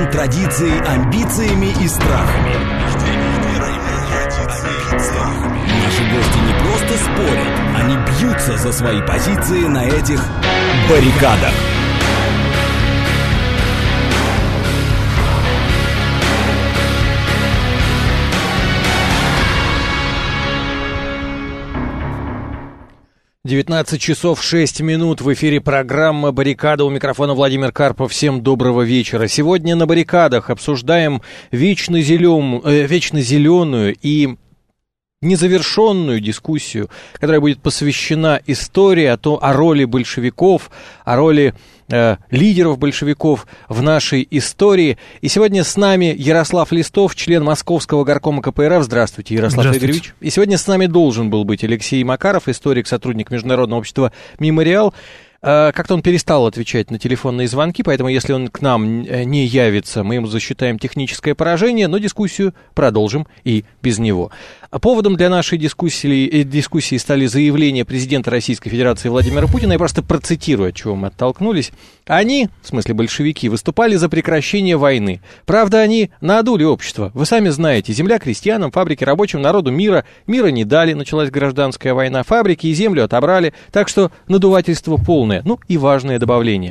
рожденным традицией, амбициями и страхами. Наши гости не просто спорят, они бьются за свои позиции на этих баррикадах. «19:06 в эфире программа «Баррикада». У микрофона Владимир Карпов. Всем доброго вечера. Сегодня на «Баррикадах» обсуждаем вечно зеленую и незавершенную дискуссию, которая будет посвящена истории о роли большевиков, о роли лидеров большевиков в нашей истории. И сегодня с нами Ярослав Листов, член Московского горкома КПРФ. Здравствуйте, Ярослав Игоревич. И сегодня с нами должен был быть Алексей Макаров, историк, сотрудник Международного общества «Мемориал». Как-то он перестал отвечать на телефонные звонки, поэтому если он к нам не явится, мы ему засчитаем техническое поражение, но дискуссию продолжим и без него. Поводом для нашей дискуссии стали заявления президента Российской Федерации Владимира Путина. Я просто процитирую, от чего мы оттолкнулись. Они, в смысле большевики, выступали за прекращение войны. Правда, они надули общество. Вы сами знаете, земля крестьянам, фабрики рабочим, народу мира не дали, началась гражданская война, фабрики и землю отобрали, так что надувательство полное. Ну и важное добавление.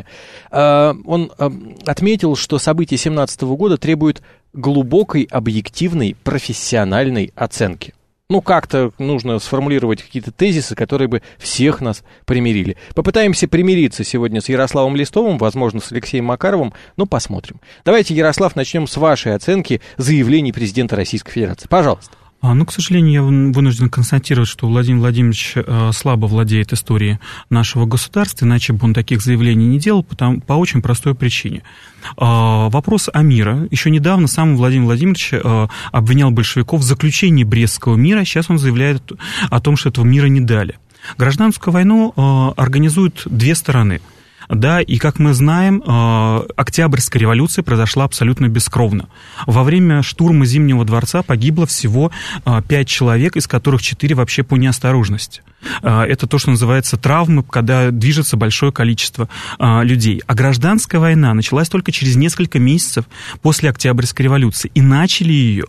Он отметил, что события 2017 года требуют глубокой, объективной, профессиональной оценки. Ну, как-то нужно сформулировать какие-то тезисы, которые бы всех нас примирили. Попытаемся примириться сегодня с Ярославом Листовым, возможно, с Алексеем Макаровым, но посмотрим. Давайте, Ярослав, начнем с вашей оценки заявлений президента Российской Федерации. Пожалуйста. К сожалению, я вынужден констатировать, что Владимир Владимирович слабо владеет историей нашего государства, иначе бы он таких заявлений не делал, по очень простой причине. Вопрос о мире. Еще недавно сам Владимир Владимирович обвинял большевиков в заключении Брестского мира, сейчас он заявляет о том, что этого мира не дали. Гражданскую войну организуют две стороны. Да, и, как мы знаем, Октябрьская революция произошла абсолютно бескровно. Во время штурма Зимнего дворца погибло всего 5 человек, из которых 4 вообще по неосторожности. Это то, что называется травмы, когда движется большое количество людей. А гражданская война началась только через несколько месяцев после Октябрьской революции. И начали ее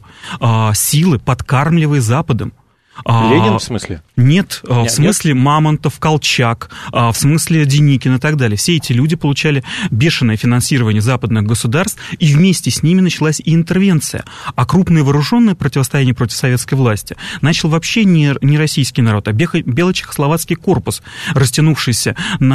силы, подкармливая Западом. Ленин в смысле? Нет, в смысле Мамонтов, Колчак, в смысле Деникин и так далее. Все эти люди получали бешеное финансирование западных государств, и вместе с ними началась и интервенция. А крупное вооруженное противостояние против советской власти начал вообще не российский народ, а Бело-Чехословацкий корпус, растянувшийся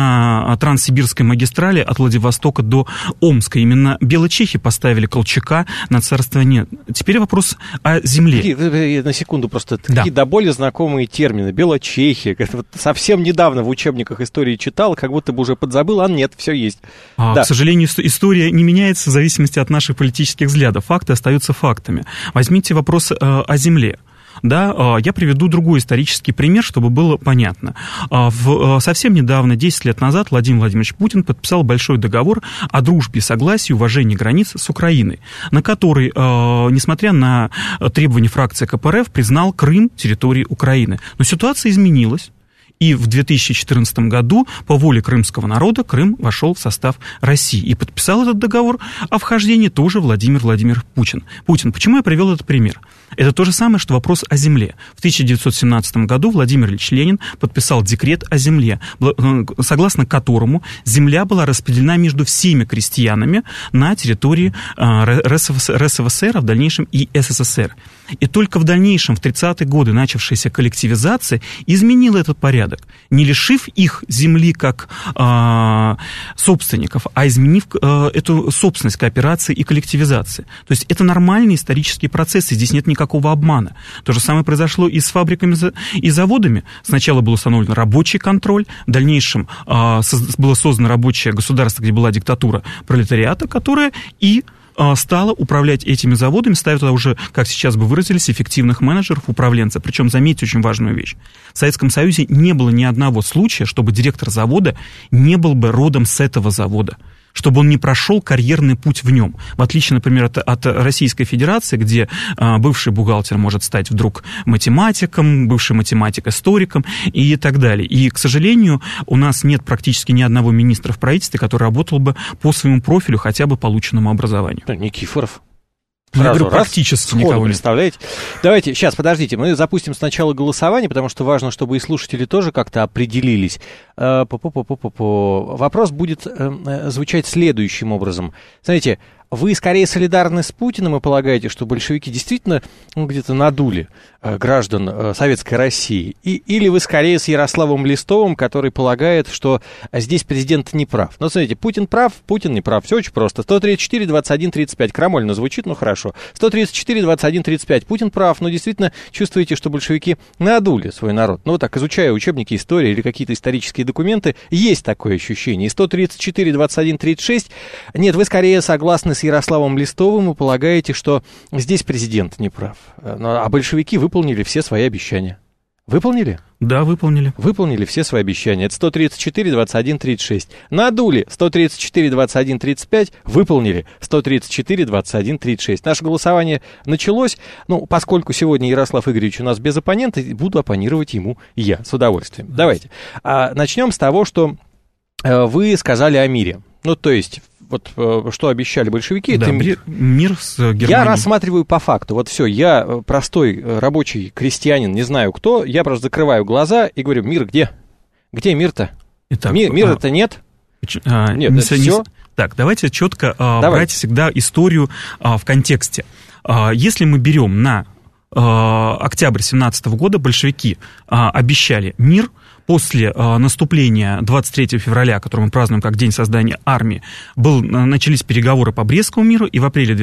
на Транссибирской магистрали от Владивостока до Омска. Именно белочехи поставили Колчака на царствование. Теперь вопрос о земле. На секунду просто. Какие до боли знакомые термины. Белочехи. Вот совсем недавно в учебниках истории читал, как будто бы уже подзабыл, а нет, все есть. К сожалению, история не меняется в зависимости от наших политических взглядов. Факты остаются фактами. Возьмите вопрос о земле. Да, я приведу другой исторический пример, чтобы было понятно. Совсем недавно, 10 лет назад, Владимир Владимирович Путин подписал большой договор о дружбе, согласии, уважении границ с Украиной, на который, несмотря на требования фракции КПРФ, признал Крым территорией Украины. Но ситуация изменилась. И в 2014 году по воле крымского народа Крым вошел в состав России. И подписал этот договор о вхождении тоже Владимир Путин. Почему я привел этот пример? Это то же самое, что вопрос о земле. В 1917 году Владимир Ильич Ленин подписал декрет о земле, согласно которому земля была распределена между всеми крестьянами на территории РСФСР, а в дальнейшем и СССР. И только в дальнейшем, в 30-е годы, начавшаяся коллективизация изменила этот порядок, не лишив их земли как собственников, а изменив эту собственность кооперации и коллективизации. То есть это нормальные исторические процессы, здесь нет никакого обмана. То же самое произошло и с фабриками и заводами. Сначала был установлен рабочий контроль, в дальнейшем было создано рабочее государство, где была диктатура пролетариата, которая и стала управлять этими заводами, ставя туда уже, как сейчас бы выразились, эффективных менеджеров, управленцев. Причем, заметьте очень важную вещь. В Советском Союзе не было ни одного случая, чтобы директор завода не был бы родом с этого завода. чтобы он не прошел карьерный путь в нем. В отличие, например, от Российской Федерации, где бывший бухгалтер может стать вдруг математиком, бывший математик историком и так далее. И, к сожалению, у нас нет практически ни одного министра в правительстве, который работал бы по своему профилю, хотя бы полученному образованию. Никифоров. Я говорю, практически никого не представляете. Давайте, сейчас, подождите, мы запустим сначала голосование, потому что важно, чтобы и слушатели тоже как-то определились. Вопрос будет звучать следующим образом. Смотрите, вы скорее солидарны с Путиным и полагаете, что большевики действительно где-то надули граждан Советской России? Или вы скорее с Ярославом Листовым, который полагает, что здесь президент не прав? Ну, смотрите, Путин прав, Путин не прав. Все очень просто. 134, 21, 35. Крамольно звучит, но хорошо. 134, 21, 35. Путин прав, но действительно чувствуете, что большевики надули свой народ. Ну, вот так, изучая учебники истории или какие-то исторические документы, есть такое ощущение. И 134, 21, 36. Нет, вы скорее согласны с Ярославом Листовым и полагаете, что здесь президент не прав. А большевики выполнили все свои обещания. Выполнили? Да, выполнили. Выполнили все свои обещания. Это 134, 21, 36. Надули 134, 21, 35. Выполнили 134, 21, 36. Наше голосование началось. Ну, поскольку сегодня Ярослав Игоревич у нас без оппонента, буду оппонировать ему я с удовольствием. Давайте. Начнем с того, что вы сказали о мире. Ну, то есть... Вот что обещали большевики, да, это мир с Германией. Я рассматриваю по факту. Вот все, я простой рабочий крестьянин, не знаю кто, я просто закрываю глаза и говорю: мир где? Где мир-то? Итак, мира-то нет. Нет, это все. Так, давайте четко брать всегда историю в контексте. Если мы берем на октябрь 1917 года, большевики обещали мир. После наступления 23 февраля, который мы празднуем как день создания армии, начались переговоры по Брестскому миру, и в апреле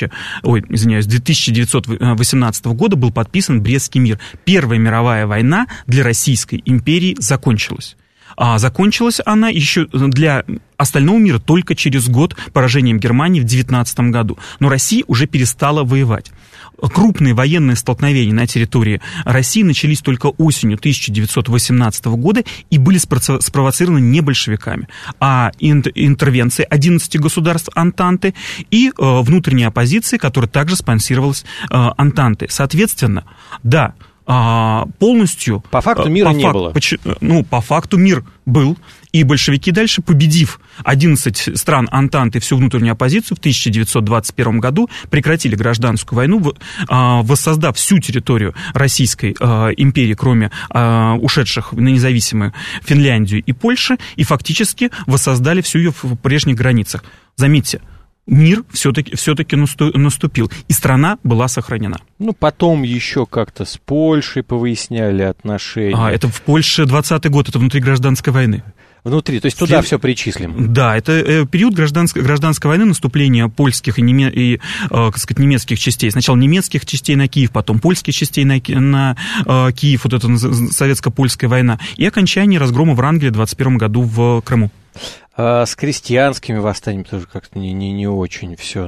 1918 года был подписан Брестский мир. Первая мировая война для Российской империи закончилась. Закончилась она еще для остального мира только через год поражением Германии в 1919 году. Но Россия уже перестала воевать. Крупные военные столкновения на территории России начались только осенью 1918 года и были спровоцированы не большевиками, а интервенцией 11 государств Антанты и внутренней оппозицией, которая также спонсировалась Антантой. Соответственно, да, полностью... По факту мира не было. По факту мир был, и большевики дальше, победив 11 стран Антанты и всю внутреннюю оппозицию, в 1921 году прекратили гражданскую войну, воссоздав всю территорию Российской империи, кроме ушедших на независимую Финляндию и Польшу, и фактически воссоздали всю ее в прежних границах. Заметьте, мир все-таки наступил, и страна была сохранена. Ну, потом еще как-то с Польшей повыясняли отношения. Это в Польше 20-й год, это внутри гражданской войны. Внутри, то есть туда все причислим. Да, это период гражданской войны, наступления польских и немецких частей. Сначала немецких частей на Киев, потом польских частей на Киев, вот это советско-польская война, и окончание разгрома Врангеля в 21 году в Крыму. С крестьянскими восстаниями тоже как-то не очень все.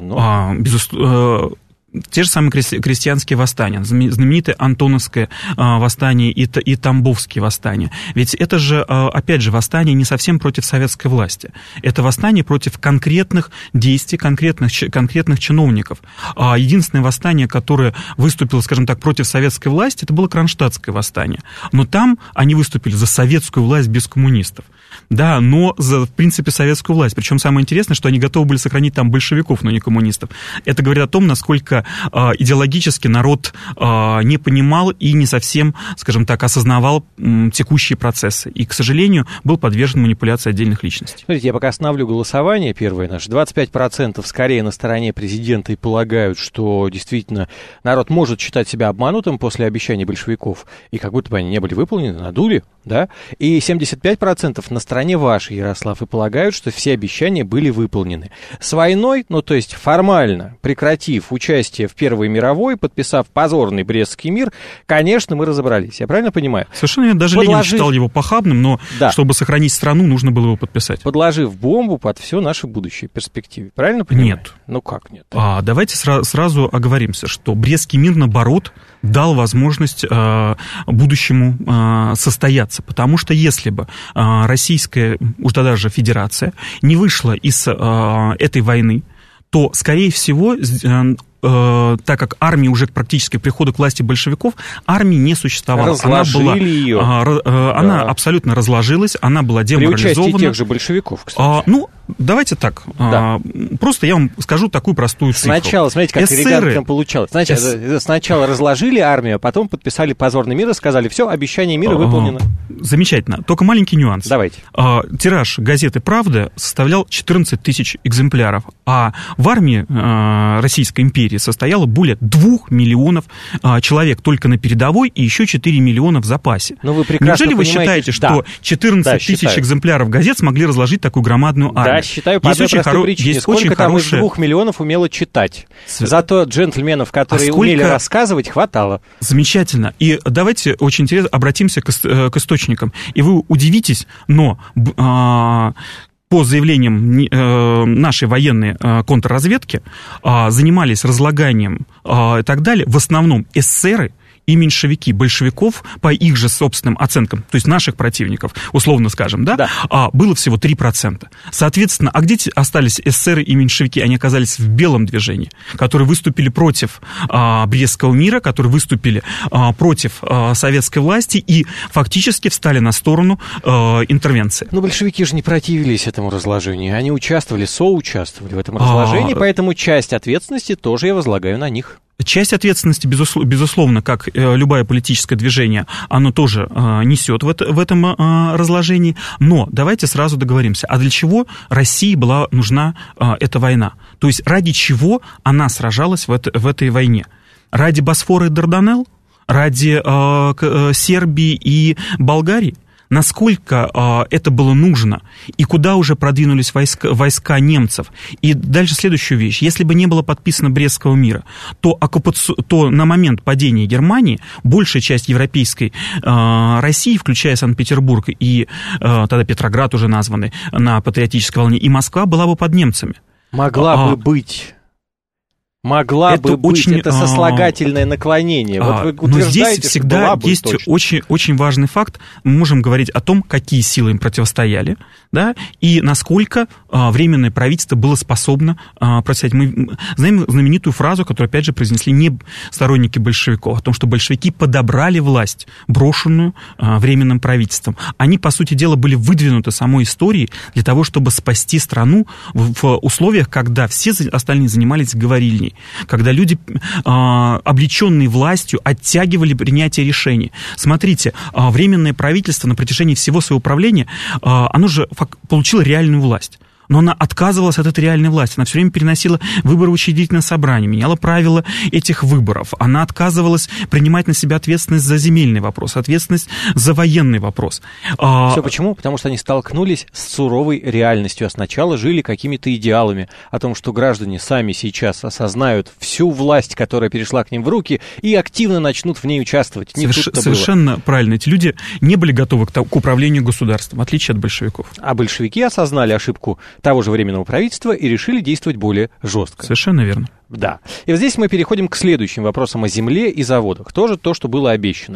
Те же самые крестьянские восстания, знаменитое Антоновское восстание и Тамбовские восстания. Ведь это же, опять же, восстание не совсем против советской власти. Это восстание против конкретных действий, конкретных чиновников. Единственное восстание, которое выступило, скажем так, против советской власти, это было Кронштадтское восстание. Но там они выступили за советскую власть без коммунистов. Да, но за, в принципе, советскую власть. Причем самое интересное, что они готовы были сохранить там большевиков, но не коммунистов. Это говорит о том, насколько идеологически народ не понимал и не совсем, скажем так, осознавал текущие процессы. И, к сожалению, был подвержен манипуляции отдельных личностей. Смотрите, я пока остановлю голосование первое наше. 25% скорее на стороне президента и полагают, что действительно народ может считать себя обманутым после обещаний большевиков, и как будто бы они не были выполнены, надули, да? И 75% на стороне вашей, Ярослав, и полагают, что все обещания были выполнены. С войной, ну то есть формально прекратив участие в Первой мировой, подписав позорный Брестский мир, конечно, мы разобрались. Я правильно понимаю? Совершенно верно. Даже Ленин считал его похабным, но да, чтобы сохранить страну, нужно было его подписать. Подложив бомбу под все наше будущее перспективе. Правильно понимаю? Нет. Ну как нет? Давайте сразу оговоримся, что Брестский мир, наоборот, дал возможность будущему состояться. Потому что если бы Российская, уж даже Федерация, не вышла из этой войны, то, скорее всего, так как армия уже практически к приходу к власти большевиков, армии не существовало. Разложили ее. Она абсолютно разложилась, она была деморализована. При участии тех же большевиков, кстати. Давайте так. Да. Просто я вам скажу такую простую цифру. Сначала, смотрите, как элегантно получалось. Сначала разложили армию, а потом подписали позорный мир и сказали, все, обещание мира выполнено. Замечательно. Только маленький нюанс. Давайте. Тираж газеты «Правда» составлял 14 тысяч экземпляров, а в армии Российской империи состояло более 2 миллионов человек только на передовой и еще 4 миллиона в запасе. Неужели вы считаете, что 14 тысяч экземпляров газет смогли разложить такую громадную армию? Да, считаю, по одной простой причине. Сколько там из 2 миллионов умело читать. Зато джентльменов, которые умели рассказывать, хватало. Замечательно. И давайте очень интересно обратимся к источникам. И вы удивитесь, но по заявлениям нашей военной контрразведки занимались разлаганием и так далее в основном эсеры и меньшевики, большевиков, по их же собственным оценкам, то есть наших противников, условно скажем, да. Было всего 3%. Соответственно, а где остались эсеры и меньшевики? Они оказались в белом движении, которые выступили против Брестского мира, которые выступили против советской власти и фактически встали на сторону интервенции. Но большевики же не противились этому разложению, они соучаствовали в этом разложении, поэтому часть ответственности тоже я возлагаю на них. Часть ответственности, безусловно, как любое политическое движение, оно тоже несет в этом разложении. Но давайте сразу договоримся, а для чего России была нужна эта война? То есть ради чего она сражалась в этой войне? Ради Босфора и Дарданелл? Ради Сербии и Болгарии? Насколько это было нужно, и куда уже продвинулись войска немцев. И дальше следующую вещь. Если бы не было подписано Брестского мира, то на момент падения Германии большая часть европейской России, включая Санкт-Петербург и тогда Петроград уже названный на патриотической волне, и Москва была бы под немцами. Могла бы быть. Это сослагательное наклонение. Вот вы утверждаете, но здесь всегда есть очень, очень важный факт. Мы можем говорить о том, какие силы им противостояли, да, и насколько Временное правительство было способно противостоять. Мы знаем знаменитую фразу, которую, опять же, произнесли не сторонники большевиков, о том, что большевики подобрали власть, брошенную Временным правительством. Они, по сути дела, были выдвинуты самой историей для того, чтобы спасти страну в условиях, когда все остальные занимались говорильней, когда люди, облеченные властью, оттягивали принятие решений. Смотрите, Временное правительство на протяжении всего своего правления, оно же получило реальную власть. Но она отказывалась от этой реальной власти. Она все время переносила выборы в учредительное собрание, меняла правила этих выборов. Она отказывалась принимать на себя ответственность за земельный вопрос, ответственность за военный вопрос. Все почему? Потому что они столкнулись с суровой реальностью, а сначала жили какими-то идеалами о том, что граждане сами сейчас осознают всю власть, которая перешла к ним в руки, и активно начнут в ней участвовать. Совершенно правильно. Эти люди не были готовы к управлению государством, в отличие от большевиков. А большевики осознали ошибку того же Временного правительства и решили действовать более жестко. Совершенно верно. Да. И вот здесь мы переходим к следующим вопросам о земле и заводах. Тоже то, что было обещано.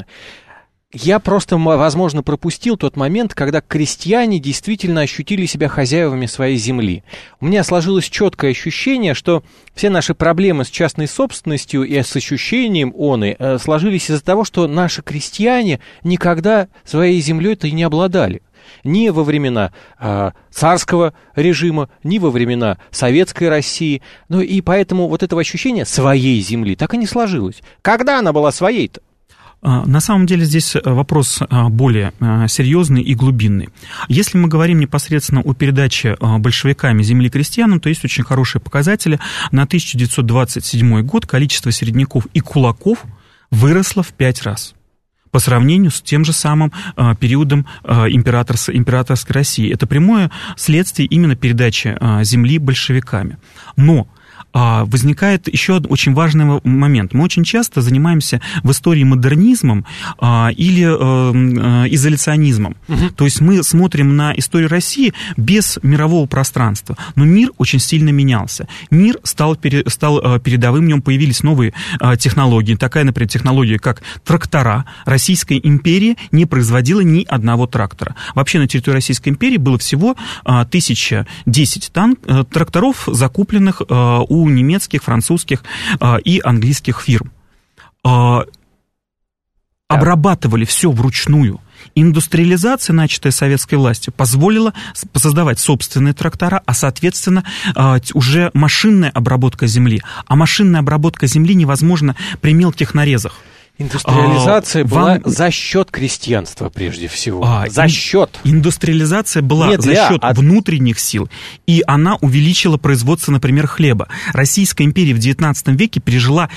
Я просто, возможно, пропустил тот момент, когда крестьяне действительно ощутили себя хозяевами своей земли. У меня сложилось четкое ощущение, что все наши проблемы с частной собственностью и с ощущением сложились из-за того, что наши крестьяне никогда своей землей-то и не обладали. Ни во времена царского режима, ни во времена советской России. Ну и поэтому вот этого ощущения своей земли так и не сложилось. Когда она была своей-то? На самом деле здесь вопрос более серьезный и глубинный. Если мы говорим непосредственно о передаче большевиками земли крестьянам, то есть очень хорошие показатели. На 1927 год количество середняков и кулаков выросло в 5 раз. По сравнению с тем же самым периодом императорской России. Это прямое следствие именно передачи земли большевиками. Но возникает еще очень важный момент. Мы очень часто занимаемся в истории модернизмом или изоляционизмом. То есть мы смотрим на историю России без мирового пространства. Но мир очень сильно менялся. Мир стал передовым, в нем появились новые технологии. Такая, например, технология, как трактора. Российская империя не производила ни одного трактора. Вообще на территории Российской империи было всего 1010 тракторов, закупленных у немецких, французских и английских фирм. Обрабатывали все вручную. Индустриализация, начатая советской властью, позволила создавать собственные трактора, а, соответственно, уже машинная обработка земли. А машинная обработка земли невозможна при мелких нарезах. Индустриализация была за счет крестьянства, прежде всего. За счет. Индустриализация была за счет внутренних сил, и она увеличила производство, например, хлеба. Российская империя в XIX веке пережила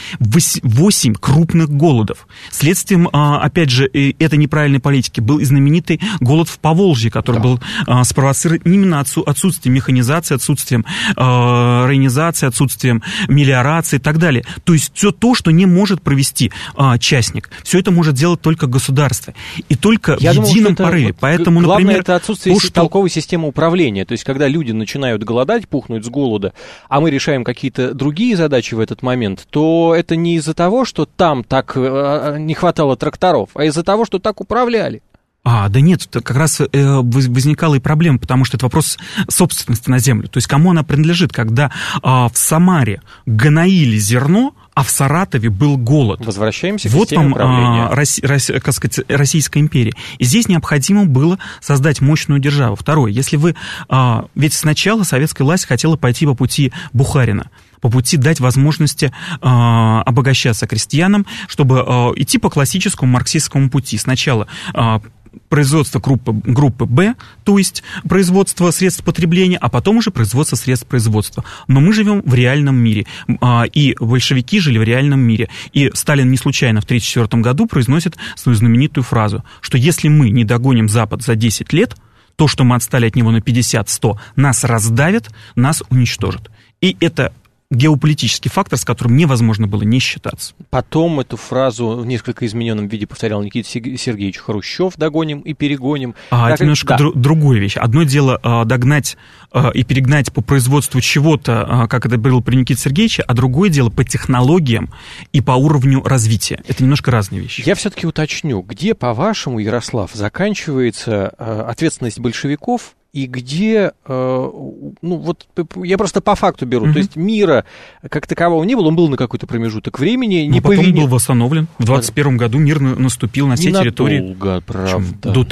8 крупных голодов. Следствием, опять же, этой неправильной политики был и знаменитый голод в Поволжье, который был спровоцирован именно отсутствием механизации, отсутствием районизации, отсутствием мелиорации и так далее. То есть все то, что не может провести частник. Все это может делать только государство. И только в едином порыве. Поэтому, главное, например, это отсутствие толковой системы управления. То есть, когда люди начинают голодать, пухнуть с голода, а мы решаем какие-то другие задачи в этот момент, то это не из-за того, что там так не хватало тракторов, а из-за того, что так управляли. Да нет, как раз возникала и проблема, потому что это вопрос собственности на землю. То есть кому она принадлежит, когда в Самаре гноили зерно, а в Саратове был голод. Возвращаемся к системе управления. Как сказать, Российская империя. И здесь необходимо было создать мощную державу. Второе, если вы... Ведь сначала советская власть хотела пойти по пути Бухарина, по пути дать возможности обогащаться крестьянам, чтобы идти по классическому марксистскому пути. Сначала производство группы Б, то есть производство средств потребления, а потом уже производство средств производства. Но мы живем в реальном мире, и большевики жили в реальном мире. И Сталин не случайно в 1934 году произносит свою знаменитую фразу, что если мы не догоним Запад за 10 лет, то, что мы отстали от него на 50-100, нас раздавят, нас уничтожат. И это геополитический фактор, с которым невозможно было не считаться. Потом эту фразу в несколько измененном виде повторял Никита Сергеевич Хрущев: «Догоним и перегоним». Это немножко другая вещь. Одно дело догнать и перегнать по производству чего-то, как это было при Никите Сергеевиче, а другое дело по технологиям и по уровню развития. Это немножко разные вещи. Я все-таки уточню, где, по-вашему, Ярослав, заканчивается ответственность большевиков, и где, я просто по факту беру, то есть мира как такового не было, он был на какой-то промежуток времени. Но потом был восстановлен. В 21 году мир наступил на всей территории до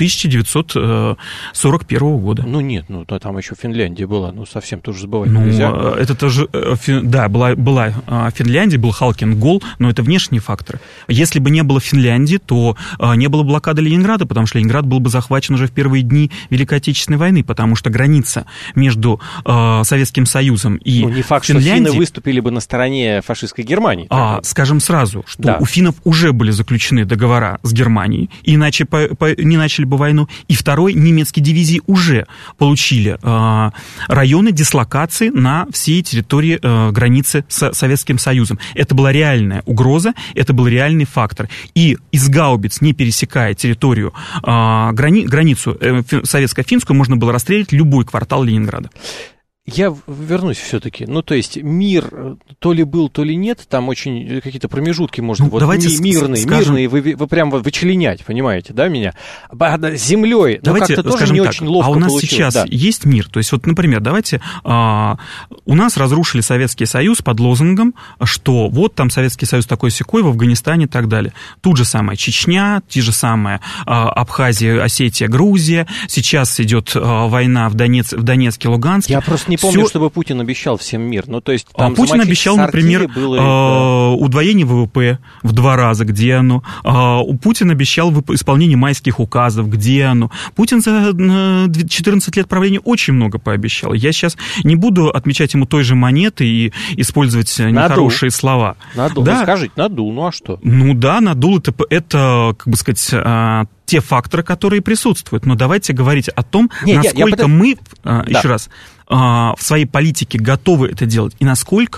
1941 года. Там еще Финляндия была, совсем тоже забывать нельзя. Это тоже, была Финляндия, был Халкин-Гол, но это внешние факторы. Если бы не было Финляндии, то не было блокады Ленинграда, потому что Ленинград был бы захвачен уже в первые дни Великой Отечественной войны, потому что граница между Советским Союзом и не факт, Финляндией... что финны выступили бы на стороне фашистской Германии. Скажем сразу, что у финнов уже были заключены договора с Германией, иначе не начали бы войну. И второй, немецкие дивизии уже получили районы дислокации на всей территории границы с Советским Союзом. Это была реальная угроза, это был реальный фактор. И из гаубиц, не пересекая территорию, границу советско-финскую, можно было расстреливать любой квартал Ленинграда. Я вернусь все-таки. То есть мир то ли был, то ли нет, там очень какие-то промежутки можно мирные, вы прям вычленять, понимаете, да, меня? Землей, как-то тоже не очень ловко получилось. А у нас получилось, сейчас есть мир. То есть, например, давайте, у нас разрушили Советский Союз под лозунгом, что вот там Советский Союз такой-сякой в Афганистане и так далее. Тут же самая Чечня, те же самые Абхазия, Осетия, Грузия. Сейчас идет война в Донецке, Луганске. Я просто не помню, чтобы Путин обещал всем мир. Там Путин обещал, например, удвоение ВВП в 2 раза, где оно. Путин обещал исполнение майских указов, где оно. Путин за 14 лет правления очень много пообещал. Я сейчас не буду отмечать ему той же монеты и использовать нехорошие слова. Надул. Да. Скажите, надул, а что? Надул, это, как бы сказать, те факторы, которые присутствуют. Но давайте говорить о том, насколько мы, еще раз, в своей политике готовы это делать, и насколько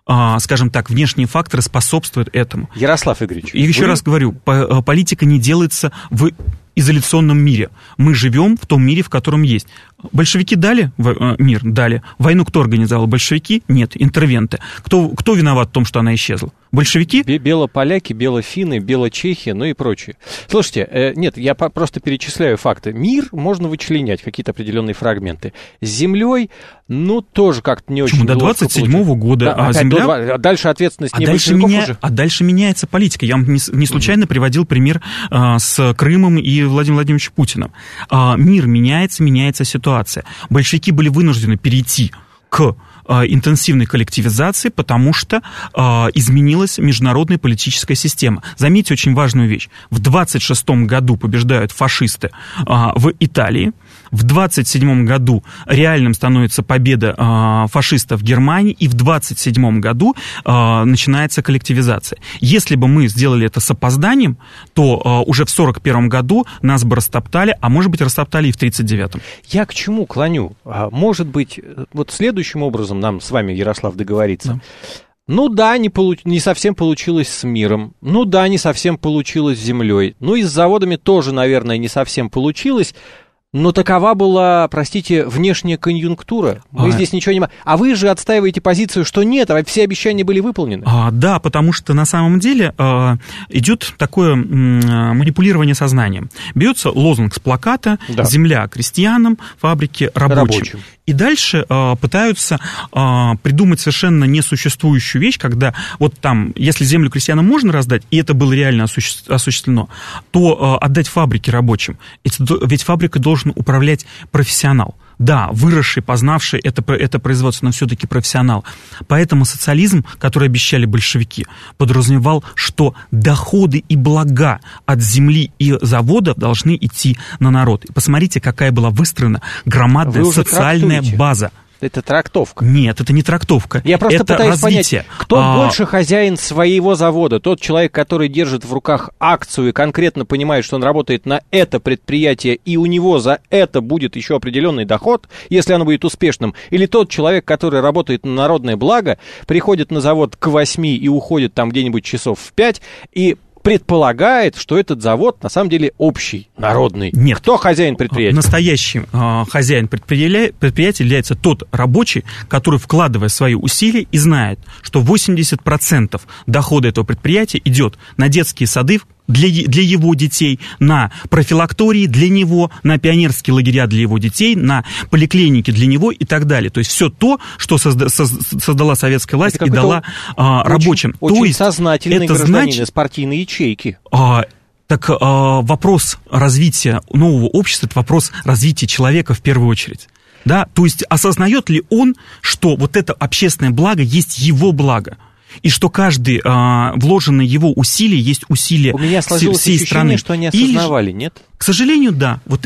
скажем так, внешние факторы способствуют этому. Ярослав Игоревич. И еще раз говорю, политика не делается в изоляционном мире. Мы живем в том мире, в котором есть. Большевики дали мир? Дали. Войну кто организовал? Большевики? Нет, интервенты. Кто виноват в том, что она исчезла? Большевики? Белополяки, белофинны, белочехи, ну и прочее. Слушайте, нет, я просто перечисляю факты. Мир можно вычленять, какие-то определенные фрагменты. С землей, ну, тоже как-то не очень. До 27-го года. Да, а земля... Дальше ответственность не большевиков уже. А дальше меняется политика. Я вам не случайно приводил пример с Крымом и Владимиром Владимировичем Путиным. Мир меняется, меняется ситуация. Большевики были вынуждены перейти к интенсивной коллективизации, потому что изменилась международная политическая система. Заметьте очень важную вещь. В 26-м году побеждают фашисты в Италии. В 27-м году реальным становится победа фашистов в Германии, и в 27-м году начинается коллективизация. Если бы мы сделали это с опозданием, то уже в 41-м году нас бы растоптали, а может быть растоптали и в 39-м. Я к чему клоню? Может быть, вот следующим образом нам с вами, Ярослав, договориться. Да. Ну да, не совсем получилось с миром. Ну да, не совсем получилось с землей. Ну и с заводами тоже, наверное, не совсем получилось. Но такова была, простите, внешняя конъюнктура. Мы здесь ничего не... А вы же отстаиваете позицию, что нет, а все обещания были выполнены. Да, потому что на самом деле идет такое манипулирование сознанием. Берется лозунг с плаката, да. Земля крестьянам, фабрики рабочим. И дальше пытаются придумать совершенно несуществующую вещь, когда вот там, если землю крестьянам можно раздать, и это было реально осуществлено, то отдать фабрике рабочим. Ведь фабрика должен управлять профессионал. Да, выросший, познавший это производство, но все-таки профессионал. Поэтому социализм, который обещали большевики, подразумевал, что доходы и блага от земли и заводов должны идти на народ. И посмотрите, какая была выстроена громадная социальная база. Это трактовка. Нет, это не трактовка. Я просто это пытаюсь развитие. Понять, кто больше хозяин своего завода? Тот человек, который держит в руках акцию и конкретно понимает, что он работает на это предприятие, и у него за это будет еще определенный доход, если оно будет успешным. Или тот человек, который работает на народное благо, приходит на завод к 8 и уходит там где-нибудь часов в 5, и предполагает, что этот завод на самом деле общий, народный. Нет. Кто хозяин предприятия? Настоящий хозяин предприятия является тот рабочий, который, вкладывая свои усилия, и знает, что 80% дохода этого предприятия идет на детские сады, для его детей, на профилактории для него, на пионерские лагеря для его детей, на поликлиники для него и так далее. То есть все то, что создала советская власть и дала рабочим. Очень то есть сознательный это гражданин из партийной ячейки. Так вопрос развития нового общества – это вопрос развития человека в первую очередь. Да? То есть осознает ли он, что вот это общественное благо есть его благо? И что каждый вложенное его усилие есть усилие всей страны. У меня сложилось ощущение, что они осознавали, нет? К сожалению, да. Вот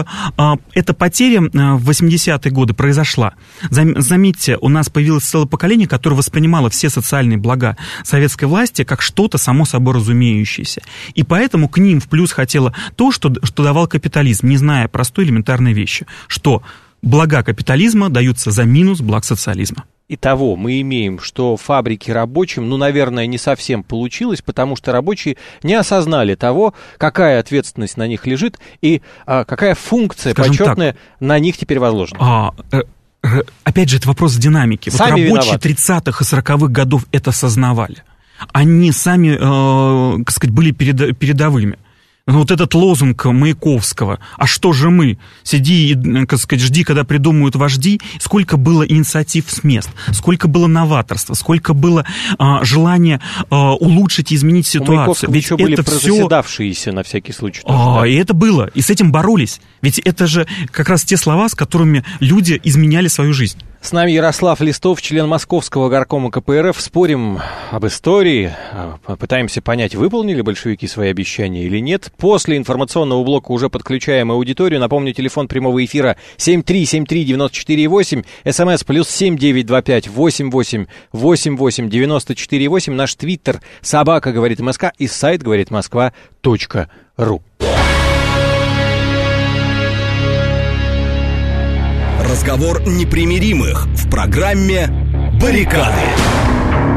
эта потеря в 80-е годы произошла. Заметьте, у нас появилось целое поколение, которое воспринимало все социальные блага советской власти как что-то само собой разумеющееся. И поэтому к ним в плюс хотело то, что давал капитализм, не зная простой элементарной вещи, что блага капитализма даются за минус благ социализма. Итого мы имеем, что фабрики рабочим, наверное, не совсем получилось, потому что рабочие не осознали того, какая ответственность на них лежит и какая функция, скажем почетная, так, на них теперь возложена. Опять же, это вопрос динамики. Вот рабочие виноваты. 30-х и 40-х годов это осознавали. Они сами, так сказать, были передовыми. Вот этот лозунг Маяковского «А что же мы?» Сиди и, так сказать, жди, когда придумают вожди. Сколько было инициатив с мест, сколько было новаторства, сколько было желания улучшить и изменить ситуацию. Ведь еще были прозаседавшиеся на всякий случай. И это было, и с этим боролись. Ведь это же как раз те слова, с которыми люди изменяли свою жизнь. С нами Ярослав Листов, член Московского горкома КПРФ. Спорим об истории, пытаемся понять, выполнили большевики свои обещания или нет. После информационного блока уже подключаем аудиторию. Напомню, телефон прямого эфира 7373948, смс +7 925 88 88 94 8, наш твиттер @, говорит МСК, и сайт говоритмосква.ру. Разговор непримиримых в программе «Баррикады».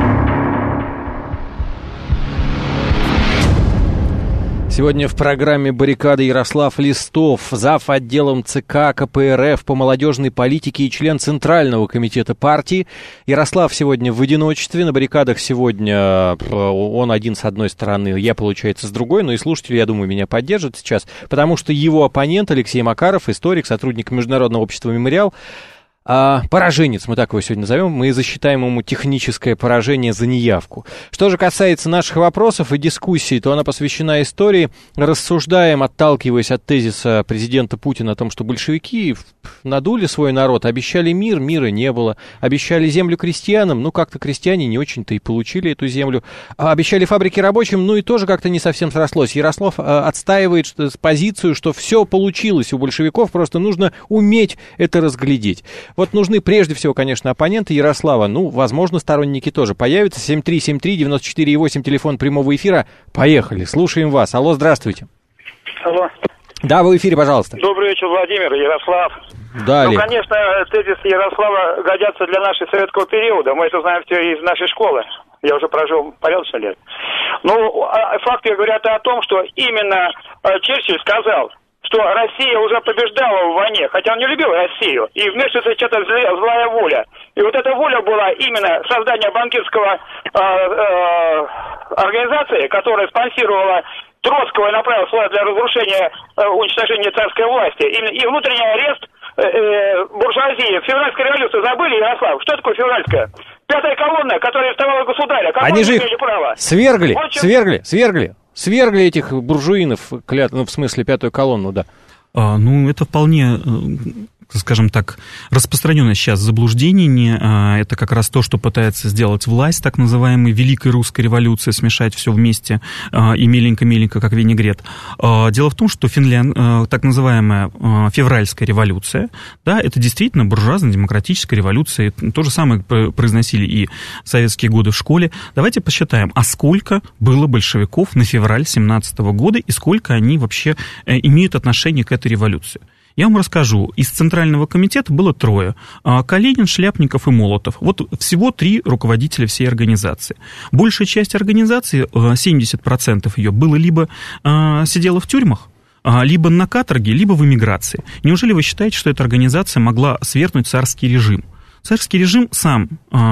Сегодня в программе «Баррикады» Ярослав Листов, зав. Отделом ЦК КПРФ по молодежной политике и член Центрального комитета партии. Ярослав сегодня в одиночестве. На баррикадах сегодня он один с одной стороны, я, получается, с другой. Но и слушатели, я думаю, меня поддержат сейчас, потому что его оппонент Алексей Макаров, историк, сотрудник Международного общества «Мемориал», пораженец, мы так его сегодня назовем, мы засчитаем ему техническое поражение за неявку. Что же касается наших вопросов и дискуссий, то она посвящена истории. Рассуждаем, отталкиваясь от тезиса президента Путина о том, что большевики надули свой народ, обещали мир, мира не было, обещали землю крестьянам, ну как-то крестьяне не очень-то и получили эту землю, обещали фабрики рабочим, ну и тоже как-то не совсем срослось. Ярослав отстаивает позицию, что все получилось у большевиков, просто нужно уметь это разглядеть. Вот нужны прежде всего, конечно, оппоненты Ярослава. Ну, возможно, сторонники тоже появятся. 7373948, телефон прямого эфира. Поехали, слушаем вас. Алло, здравствуйте. Алло. Да, вы в эфире, пожалуйста. Добрый вечер, Владимир, Ярослав. Да, ну, конечно, тезисы Ярослава годятся для нашего советского периода. Мы это знаем все из нашей школы. Я уже прожил порядочно лет. Ну, факты говорят о том, что именно Черчилль сказал, что Россия уже побеждала в войне, хотя он не любил Россию, и вмешивается что-то злая воля. И вот эта воля была именно создание банкирского организации, которая спонсировала Троцкого и направила своя для разрушения, уничтожения царской власти. И внутренний арест буржуазии. Февральская революция забыли, Ярослав? Что такое февральская? Пятая колонна, которая арестовала государя. Они же их свергли, вот свергли этих буржуинов, ну, в смысле, пятую колонну, да. Ну, это вполне, скажем так, распространенное сейчас заблуждение. Это как раз то, что пытается сделать власть, так называемой Великой Русской революции, смешать все вместе и меленько-меленько, как винегрет. Дело в том, что так называемая февральская революция, да, это действительно буржуазно-демократическая революция. То же самое произносили и в советские годы в школе. Давайте посчитаем, а сколько было большевиков на февраль 17 года и сколько они вообще имеют отношение к этой революции. Я вам расскажу. Из Центрального комитета было 3. Калинин, Шляпников и Молотов. Вот всего 3 руководителя всей организации. Большая часть организации, 70% ее, было либо сидела в тюрьмах, либо на каторге, либо в эмиграции. Неужели вы считаете, что эта организация могла свергнуть царский режим? Царский режим сам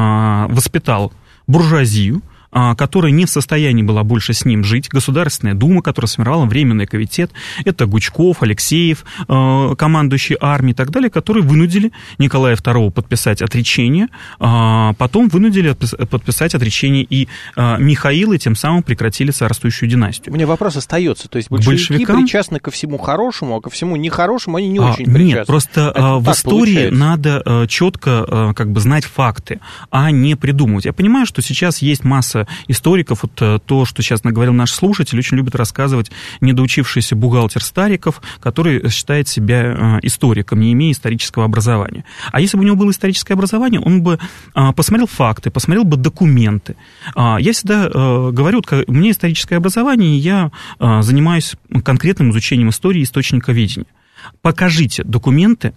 воспитал буржуазию, которая не в состоянии была больше с ним жить. Государственная дума, которая сформировала временный комитет, это Гучков, Алексеев, командующий армией и так далее, которые вынудили Николая II подписать отречение, потом вынудили подписать отречение и Михаила, и тем самым прекратили царствующую династию. У меня вопрос остается, то есть большевики причастны ко всему хорошему, а ко всему нехорошему они не очень причастны. Нет, просто в истории надо четко как бы знать факты, а не придумывать. Я понимаю, что сейчас есть масса историков, вот то, что сейчас наговорил наш слушатель, очень любит рассказывать недоучившийся бухгалтер Стариков, который считает себя историком, не имея исторического образования. А если бы у него было историческое образование, он бы посмотрел факты, посмотрел бы документы. Я всегда говорю, у меня историческое образование, и я занимаюсь конкретным изучением истории и источниковедения. Покажите документы,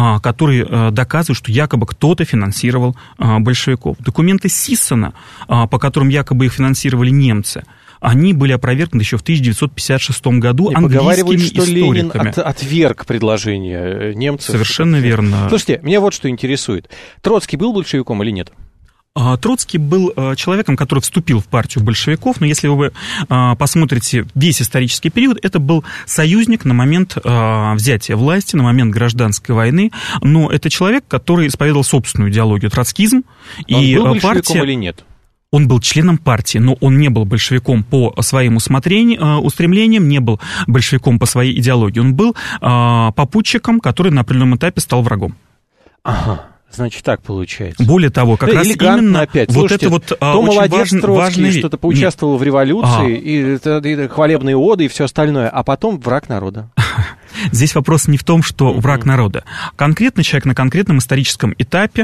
которые доказывают, что якобы кто-то финансировал большевиков. Документы Сиссона, по которым якобы их финансировали немцы, они были опровергнуты еще в 1956 году английскими что историками. Ленин отверг предложение немцев. Совершенно верно. Слушайте, меня вот что интересует. Троцкий был большевиком или нет? Троцкий был человеком, который вступил в партию большевиков, но если вы посмотрите весь исторический период, это был союзник на момент взятия власти, на момент гражданской войны, но это человек, который исповедовал собственную идеологию, троцкизм. Он был большевиком или нет? Он был членом партии, но он не был большевиком по своим устремлениям, не был большевиком по своей идеологии. Он был попутчиком, который на определенном этапе стал врагом. Ага. Значит, так получается. Более того, как раз именно опять. Вот Слушайте, это вот то очень молодец Троцкий, важный... что-то поучаствовал в революции, и хвалебные оды, и все остальное, а потом враг народа. Здесь вопрос не в том, что враг народа. Конкретный человек на конкретном историческом этапе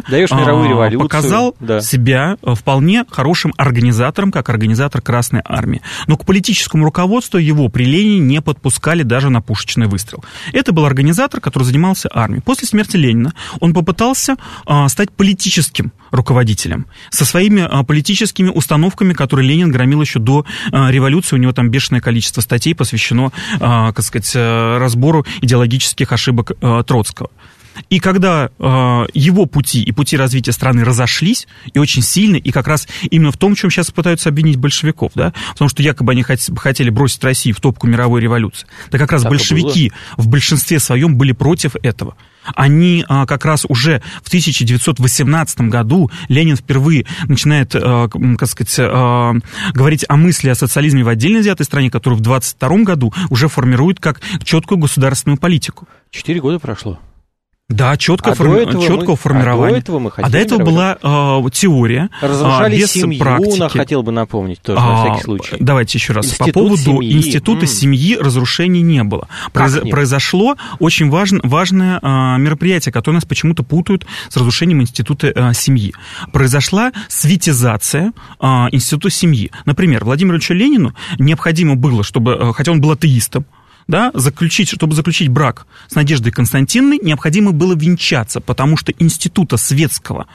показал себя вполне хорошим организатором, как организатор Красной Армии. Но к политическому руководству его при Ленине не подпускали даже на пушечный выстрел. Это был организатор, который занимался армией. После смерти Ленина он попытался стать политическим руководителем со своими политическими установками, которые Ленин громил еще до революции. У него там бешеное количество статей посвящено, так сказать, разбору идеологических ошибок Троцкого. И когда его пути и пути развития страны разошлись, и очень сильно, и как раз именно в том, в чем сейчас пытаются обвинить большевиков, да, потому что якобы они хотели бросить Россию в топку мировой революции, да как раз так большевики в большинстве своем были против этого. Они как раз уже в 1918 году Ленин впервые начинает, как сказать, говорить о мысли о социализме в отдельно взятой стране, которую в 1922 году уже формирует как четкую государственную политику. 4 года прошло. Да, четкого формирования. А до этого была теория. Разрушали без семью, практики. Хотел бы напомнить тоже, на всякий случай. Давайте еще раз. По поводу института семьи разрушений не было. Произошло очень важное мероприятие, которое нас почему-то путают с разрушением института семьи. Произошла светизация института семьи. Например, Владимиру Ильичу Ленину необходимо было, чтобы, хотя он был атеистом, да, чтобы заключить брак с Надеждой Константиновной, необходимо было венчаться, потому что института светского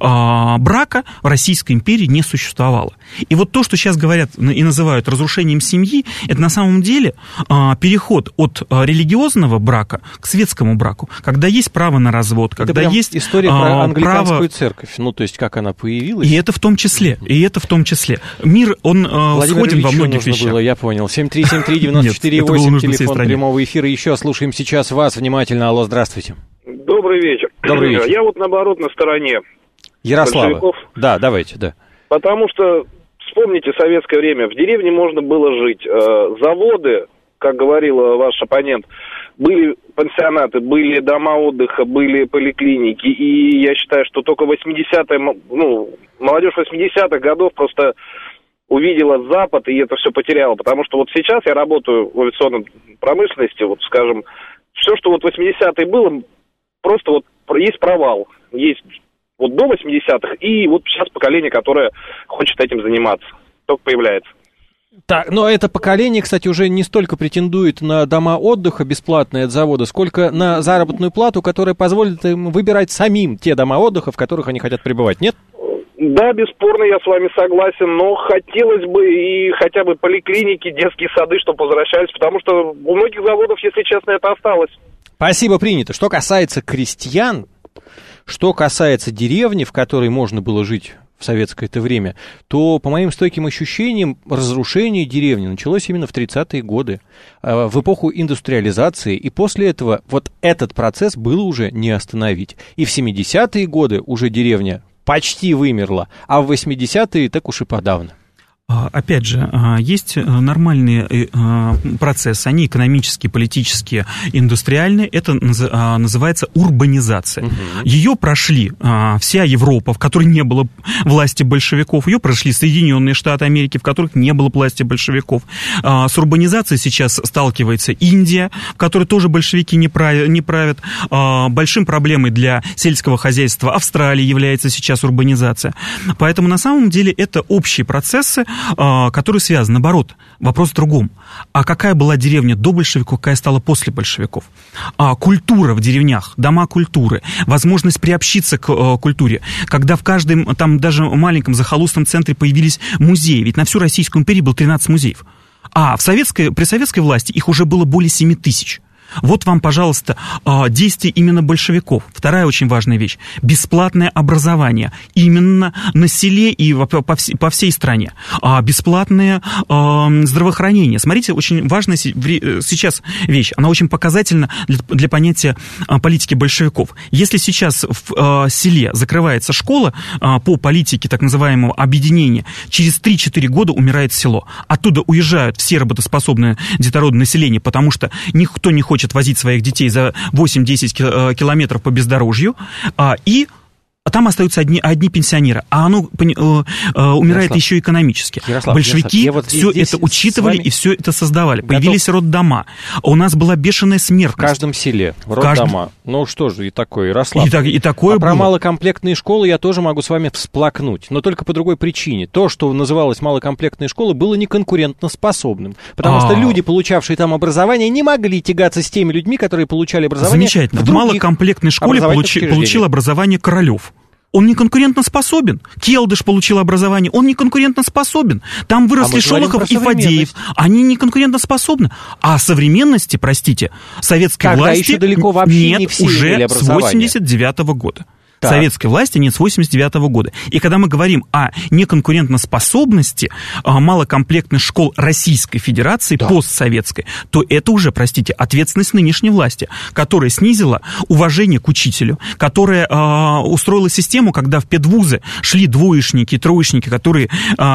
брака в Российской империи не существовало. И вот то, что сейчас говорят и называют разрушением семьи, это на самом деле переход от религиозного брака к светскому браку, когда есть право на развод, это когда есть история про англиканскую церковь, ну, то есть как она появилась. И это в том числе. Мир, он сходен во многих вещах. Было, я понял. 7373948, телефон прямого эфира. Еще слушаем сейчас вас внимательно. Алло, здравствуйте. Добрый вечер. Добрый вечер. Я вот, наоборот, на стороне Ярослава. большевиков. Да, давайте, да. Потому что, вспомните советское время, в деревне можно было жить. Заводы, как говорил ваш оппонент, были пансионаты, были дома отдыха, были поликлиники. И я считаю, что только 80-е, молодежь 80-х годов просто увидела Запад, и это все потеряла. Потому что вот сейчас я работаю в авиационной промышленности, вот, скажем, все, что вот 80-е было, просто вот есть провал. Есть вот до 80-х, и вот сейчас поколение, которое хочет этим заниматься, только появляется. Так, но это поколение, кстати, уже не столько претендует на дома отдыха бесплатные от завода, сколько на заработную плату, которая позволит им выбирать самим те дома отдыха, в которых они хотят пребывать, нет? Да, бесспорно, я с вами согласен, но хотелось бы и хотя бы поликлиники, детские сады, чтобы возвращались, потому что у многих заводов, если честно, это осталось. Спасибо, принято. Что касается крестьян, что касается деревни, в которой можно было жить в советское-то время, то, по моим стойким ощущениям, разрушение деревни началось именно в 30-е годы, в эпоху индустриализации, и после этого вот этот процесс было уже не остановить. И в 70-е годы уже деревня почти вымерла, а в 80-е так уж и подавно. Опять же, есть нормальные процессы, они экономические, политические, индустриальные, это называется урбанизация. Ее прошли вся Европа, в которой не было власти большевиков, ее прошли Соединенные Штаты Америки, в которых не было власти большевиков. С урбанизацией сейчас сталкивается Индия, в которой тоже большевики не правят. Большим проблемой для сельского хозяйства Австралии является сейчас урбанизация. Поэтому на самом деле это общие процессы, который связан, наоборот, вопрос в другом. А какая была деревня до большевиков, какая стала после большевиков? Культура в деревнях, дома культуры, возможность приобщиться к культуре, когда в каждом, там даже маленьком захолустном центре появились музеи, ведь на всю Российскую империю было 13 музеев, а при советской власти их уже было более 7 тысяч. Вот вам, пожалуйста, действия именно большевиков. Вторая очень важная вещь. Бесплатное образование. Именно на селе и по всей стране. Бесплатное здравоохранение. Смотрите, очень важная сейчас вещь. Она очень показательна для понятия политики большевиков. Если сейчас в селе закрывается школа по политике так называемого объединения, через 3-4 года умирает село. Оттуда уезжают все работоспособные детородное население, потому что никто не хочет возить своих детей за 8-10 километров по бездорожью, и там остаются одни пенсионеры, а оно умирает еще экономически. Большевики все это учитывали и все это создавали. Появились роддома. У нас была бешеная смертность. В каждом селе роддома. Ну что же, и такое, Ярослав. И такое про малокомплектные школы я тоже могу с вами всплакнуть, но только по другой причине. То, что называлось малокомплектные школы, было неконкурентоспособным. Потому что люди, получавшие там образование, не могли тягаться с теми людьми, которые получали образование. Замечательно. В малокомплектной школе получил образование Королев. Он не конкурентоспособен. Келдыш получил образование, он не конкурентоспособен. Там выросли Шолохов и Фадеев. Они не конкурентоспособны. А о современности, простите, советской власти еще далеко вообще нет не все уже с 89-го года. Так. Советской власти нет с 89-го года. И когда мы говорим о неконкурентоспособности малокомплектных школ Российской Федерации, постсоветской, то это уже, простите, ответственность нынешней власти, которая снизила уважение к учителю, которая устроила систему, когда в педвузы шли двоечники, троечники, которые,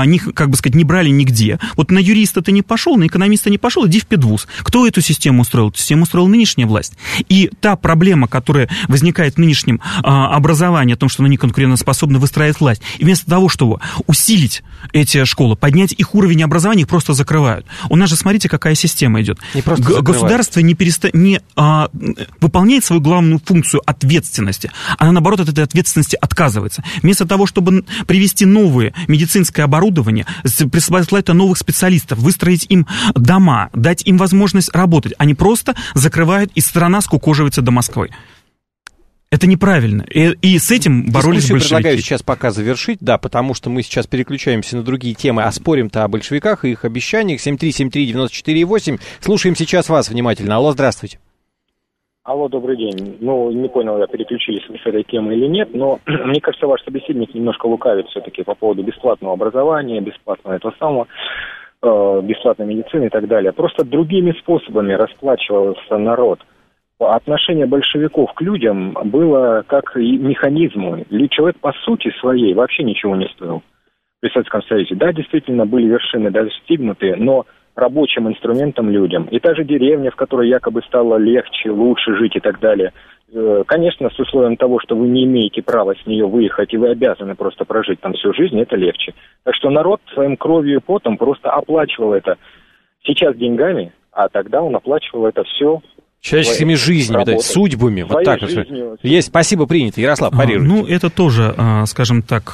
не брали нигде. Вот на юриста ты не пошел, на экономиста не пошел, иди в педвуз. Кто эту систему устроил? Эту систему устроила нынешняя власть. И та проблема, которая возникает в нынешнем образовании, о том, что они неконкурентоспособны выстраивать власть. И вместо того, чтобы усилить эти школы, поднять их уровень образования, их просто закрывают. У нас же, смотрите, какая система идет. Государство не выполняет свою главную функцию ответственности. Она, наоборот, от этой ответственности отказывается. Вместо того, чтобы привести новое медицинское оборудование, прислать новых специалистов, выстроить им дома, дать им возможность работать, они просто закрывают, и страна скукоживается до Москвы. Это неправильно. И с этим боролись большевики. Предлагаю сейчас пока завершить, да, потому что мы сейчас переключаемся на другие темы, а спорим-то о большевиках и их обещаниях. 7373948. Слушаем сейчас вас внимательно. Алло, здравствуйте. Алло, добрый день. Не понял, я переключились с этой темы или нет, но мне кажется, ваш собеседник немножко лукавит все-таки по поводу бесплатного образования, бесплатной медицины и так далее. Просто другими способами расплачивался народ. Отношение большевиков к людям было как и механизму. Человек по сути своей вообще ничего не стоил при Советском Союзе. Да, действительно, были вершины достигнуты, но рабочим инструментом людям. И та же деревня, в которой якобы стало легче, лучше жить и так далее. Конечно, с условием того, что вы не имеете права с нее выехать, и вы обязаны просто прожить там всю жизнь, это легче. Так что народ своим кровью и потом просто оплачивал это сейчас деньгами, а тогда он оплачивал это все человеческими жизнями, да, судьбами. Вот так вот. Есть, спасибо, принято. Ярослав, парируйте. Это тоже, скажем так,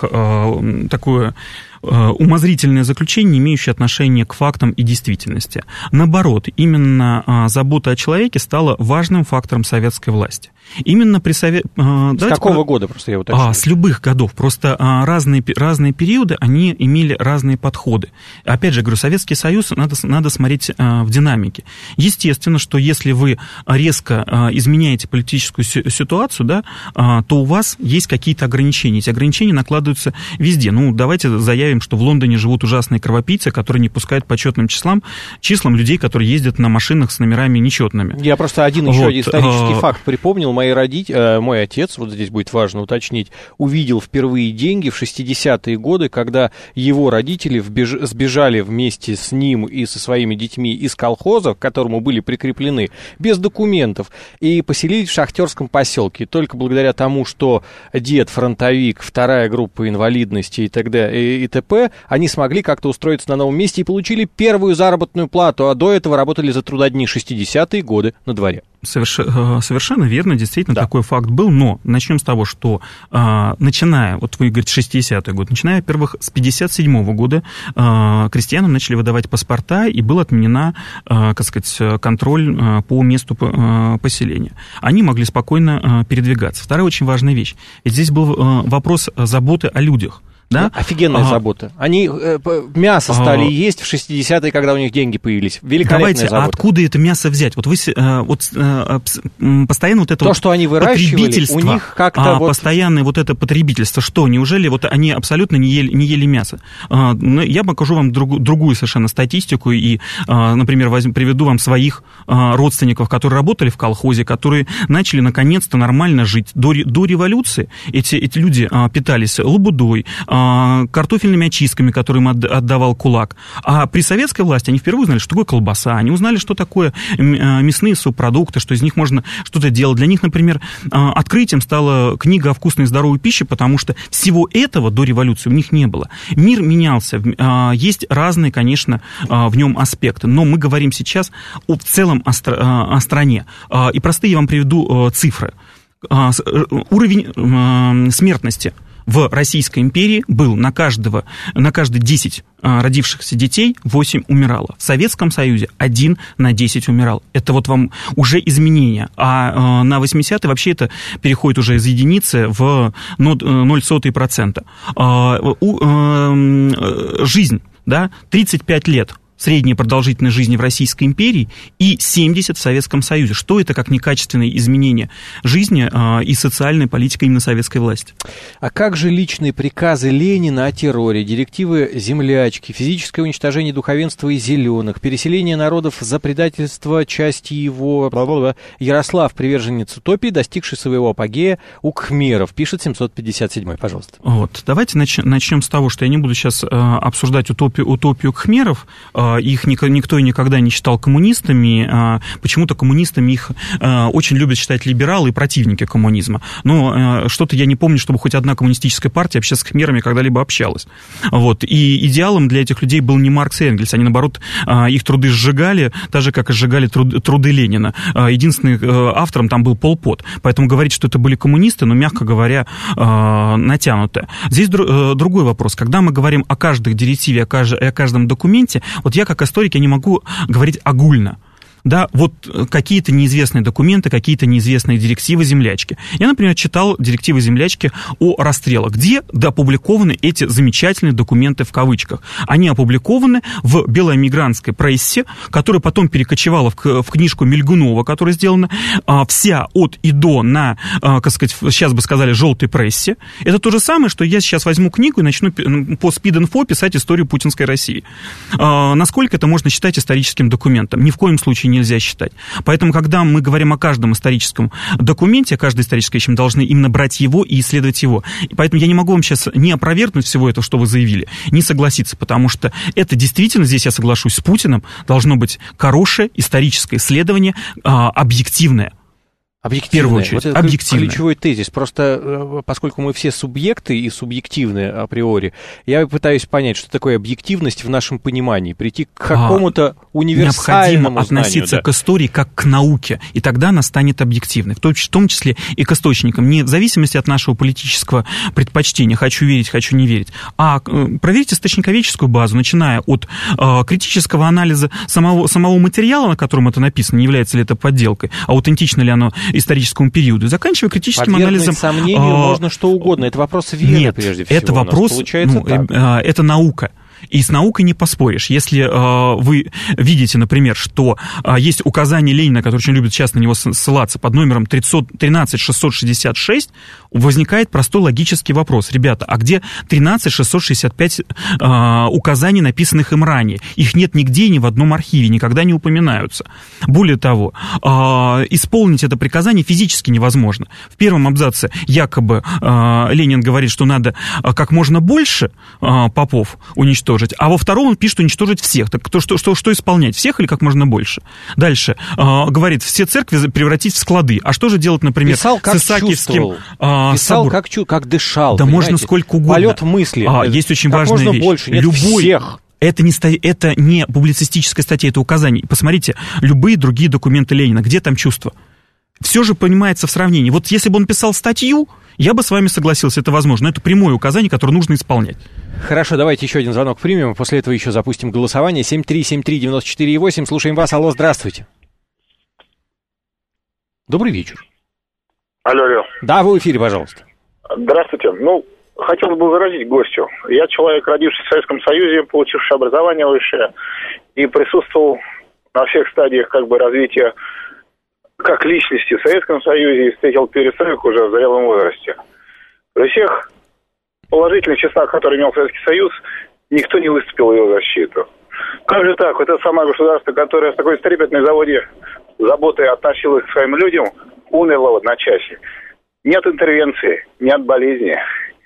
такое умозрительное заключение, не имеющее отношения к фактам и действительности. Наоборот, именно забота о человеке стала важным фактором советской власти. Именно при С какого года, просто я уточню? С любых годов. Просто разные периоды, они имели разные подходы. Опять же, говорю, Советский Союз надо смотреть в динамике. Естественно, что если вы резко изменяете политическую ситуацию, да, то у вас есть какие-то ограничения. Эти ограничения накладываются везде. Давайте заявим, что в Лондоне живут ужасные кровопийцы, которые не пускают по четным числам людей, которые ездят на машинах с номерами нечетными. Я просто один исторический факт припомнил. Мой отец, вот здесь будет важно уточнить, увидел впервые деньги в 60-е годы, когда его родители сбежали вместе с ним и со своими детьми из колхоза, к которому были прикреплены, без документов, и поселились в шахтерском поселке. И только благодаря тому, что дед фронтовик, вторая группа инвалидности и т.п., они смогли как-то устроиться на новом месте и получили первую заработную плату, а до этого работали за трудодни. 60-е годы на дворе. Совершенно верно, действительно, да. Такой факт был, но начнем с того, что начиная, вот вы говорите, 60-й год, начиная, во-первых, с 57-го года крестьянам начали выдавать паспорта, и был отменена, контроль по месту поселения. Они могли спокойно передвигаться. Вторая очень важная вещь, ведь здесь был вопрос заботы о люддах. Да? Офигенная забота. Они мясо стали есть в 60-е, когда у них деньги появились. Великолепная забота. А откуда это мясо взять? Вот вы постоянно вот это то, что они выращивали, у них как-то постоянное вот это потребительство. Что, неужели вот они абсолютно не ели мясо? Я покажу вам другую совершенно статистику и, например, приведу вам своих родственников, которые работали в колхозе, которые начали наконец-то нормально жить. До революции эти люди питались лабудой, картофельными очистками, которые им отдавал кулак. А при советской власти они впервые узнали, что такое колбаса, они узнали, что такое мясные субпродукты, что из них можно что-то делать. Для них, например, открытием стала книга о вкусной и здоровой пище, потому что всего этого до революции у них не было. Мир менялся, есть разные, конечно, в нем аспекты, но мы говорим сейчас в целом о стране. И простые я вам приведу цифры. Уровень смертности в Российской империи был на каждые 10 родившихся детей 8 умирало. В Советском Союзе 1 на 10 умирал. Это вот вам уже изменение. А на 80-е вообще это переходит уже из единицы в 0,00%. Жизнь, да, 35 лет. Средняя продолжительность жизни в Российской империи и 70 в Советском Союзе. Что это, как некачественные изменения жизни и социальной политики именно советской власти? А как же личные приказы Ленина о терроре, директивы землячки, физическое уничтожение духовенства и зеленых, переселение народов за предательство части его... Ярослав, приверженец утопии, достигший своего апогея у кхмеров, пишет 757-й, пожалуйста. Вот. Давайте начнем с того, что я не буду сейчас обсуждать утопию кхмеров. Их никто и никогда не считал коммунистами. Почему-то коммунистами их очень любят считать либералы и противники коммунизма. Но что-то я не помню, чтобы хоть одна коммунистическая партия вообще с кхмерами когда-либо общалась. Вот. И идеалом для этих людей был не Маркс и Энгельс. Они, наоборот, их труды сжигали, так же, как и сжигали труды Ленина. Единственным автором там был Пол Пот. Поэтому говорить, что это были коммунисты, но, мягко говоря, натянуто. Здесь другой вопрос. Когда мы говорим о каждой директиве, о каждом документе, вот я как историк, я не могу говорить огульно. Да, вот какие-то неизвестные документы, какие-то неизвестные директивы землячки. Я, например, читал директивы землячки о расстрелах, где опубликованы эти замечательные документы в кавычках. Они опубликованы в белоэмигрантской прессе, которая потом перекочевала в книжку Мильгунова, которая сделана вся от и до на, как сказать, сейчас бы сказали, желтой прессе. Это то же самое, что я сейчас возьму книгу и начну по спид-инфо писать историю путинской России. Насколько это можно считать историческим документом? Ни в коем случае нельзя считать. Поэтому, когда мы говорим о каждом историческом документе, о каждой исторической вещи, мы должны именно брать его и исследовать его. И поэтому я не могу вам сейчас не опровергнуть всего этого, что вы заявили, не согласиться, потому что это действительно, здесь я соглашусь с Путиным, должно быть хорошее историческое исследование, объективное. Объективное. В первую очередь, вот это объективное. Ключевой тезис. Просто поскольку мы все субъекты и субъективны априори, я пытаюсь понять, что такое объективность в нашем понимании, прийти к какому-то универсальному необходимо относиться знанию, к истории как к науке, и тогда она станет объективной, в том числе и к источникам, не в зависимости от нашего политического предпочтения, хочу верить, хочу не верить, а проверить источниковедческую базу, начиная от критического анализа самого материала, на котором это написано, не является ли это подделкой, аутентично ли оно историческому периоду, заканчивая критическим анализом. Сомнению можно что угодно. Это вопрос веры, нет, прежде всего. Это вопрос, это наука. И с наукой не поспоришь. Если вы видите, например, что есть указание Ленина, который очень любит сейчас на него ссылаться, под номером 13666, возникает простой логический вопрос. Ребята, а где 13665 указаний, написанных им ранее? Их нет нигде, ни в одном архиве, никогда не упоминаются. Более того, исполнить это приказание физически невозможно. В первом абзаце якобы Ленин говорит, что надо как можно больше попов уничтожить, а во втором он пишет уничтожить всех. Так что исполнять? Всех или как можно больше? Дальше говорит, все церкви превратить в склады. А что же делать, например, писал, как с Исаакиевским писал, как дышал. Да можно сколько угодно. Полет мысли. Есть очень важная вещь. Больше. Нет всех. Это не публицистическая статья, это указание. Посмотрите, любые другие документы Ленина, где там чувства? Все же понимается в сравнении. Вот если бы он писал статью, я бы с вами согласился, это возможно. Но это прямое указание, которое нужно исполнять. Хорошо, давайте еще один звонок примем, после этого еще запустим голосование. 7373948, слушаем вас. Алло, здравствуйте. Добрый вечер. Алло. Да, вы в эфире, пожалуйста. Здравствуйте. Хотелось бы возразить гостю. Я человек, родившийся в Советском Союзе, получивший образование высшее, и присутствовал на всех стадиях развития как личности в Советском Союзе и встретил перестройку уже в зрелом возрасте. При всех положительных чертах, которые имел Советский Союз, никто не выступил в его защиту. Как же так? Это самое государство, которое с такой трепетной заботой относилось к своим людям, умерло в одночасье. Нет интервенции, нет болезни,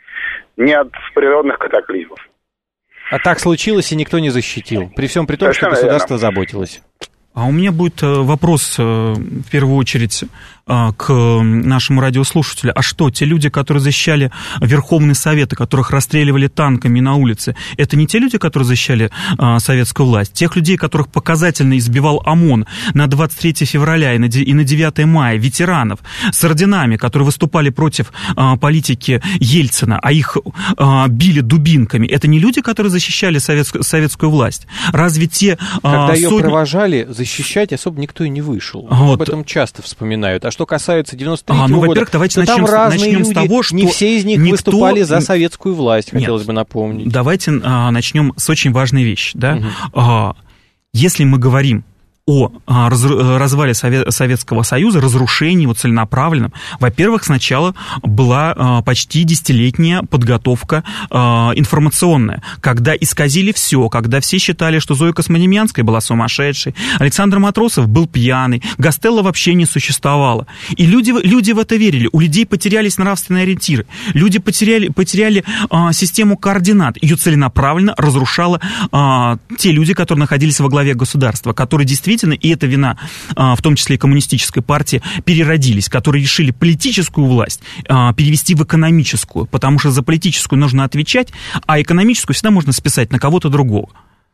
не от природных катаклизмов. А так случилось, и никто не защитил. При всем при том, что государство заботилось. А у меня будет вопрос, в первую очередь, к нашему радиослушателю. А что, те люди, которые защищали Верховный Совет, и которых расстреливали танками на улице, это не те люди, которые защищали советскую власть? Тех людей, которых показательно избивал ОМОН на 23 февраля и на 9 мая, ветеранов с орденами, которые выступали против политики Ельцина, а их били дубинками, это не люди, которые защищали советскую власть? Разве те Когда ее провожали, защищать особо никто и не вышел. Вот. Об этом часто вспоминают. А что касается 93-го года, во-первых, давайте начнем люди, с того, что не все из них выступали за советскую власть, хотелось бы напомнить. Давайте начнем с очень важной вещи. Да? Если мы говорим о развале Советского Союза, разрушении его целенаправленном, во-первых, сначала была почти десятилетняя подготовка информационная, когда исказили все, когда все считали, что Зоя Космонемьянская была сумасшедшей, Александр Матросов был пьяный, Гастелло вообще не существовало. И люди в это верили, у людей потерялись нравственные ориентиры, люди потеряли систему координат, ее целенаправленно разрушало те люди, которые находились во главе государства, которые действительно, и это вина, в том числе и коммунистической партии, переродились, которые решили политическую власть перевести в экономическую, потому что за политическую нужно отвечать, а экономическую всегда можно списать на кого-то другого.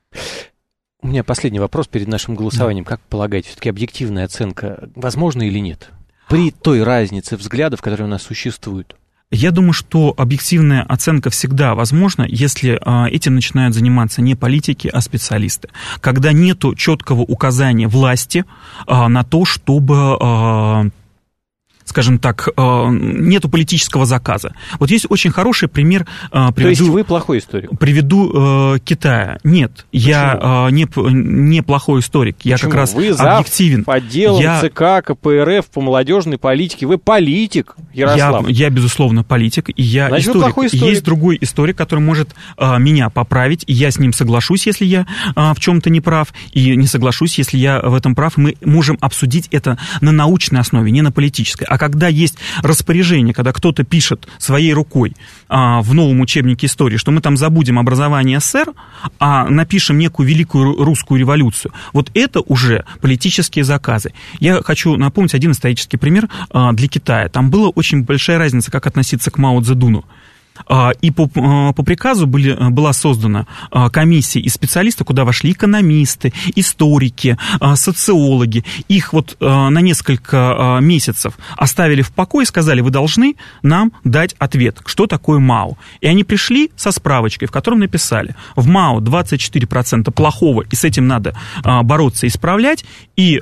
У меня последний вопрос перед нашим голосованием. Как полагаете, все-таки объективная оценка возможна или нет? При той разнице взглядов, которые у нас существуют. Я думаю, что объективная оценка всегда возможна, если этим начинают заниматься не политики, а специалисты. Когда нету четкого указания власти на то, чтобы... скажем так, нету политического заказа. Вот есть очень хороший пример. То есть вы плохой историк? Приведу Китая. Нет, почему? Я не плохой историк. Почему? Я как раз вы объективен. По делам ЦК, КПРФ, по молодежной политике. Вы политик, Ярослав. Я безусловно, политик, и я Значит, историк. Вы плохой историк. Есть другой историк, который может меня поправить, и я с ним соглашусь, если я в чем-то не прав, и не соглашусь, если я в этом прав. Мы можем обсудить это на научной основе, не на политической. А когда есть распоряжение, когда кто-то пишет своей рукой в новом учебнике истории, что мы там забудем образование СССР, а напишем некую великую русскую революцию, вот это уже политические заказы. Я хочу напомнить один исторический пример для Китая. Там была очень большая разница, как относиться к Мао Цзэдуну. И по приказу была создана комиссия из специалистов, куда вошли экономисты, историки, социологи. Их вот на несколько месяцев оставили в покое и сказали: вы должны нам дать ответ, что такое Мао. И они пришли со справочкой, в котором написали: в Мао 24% плохого, и с этим надо бороться и исправлять, и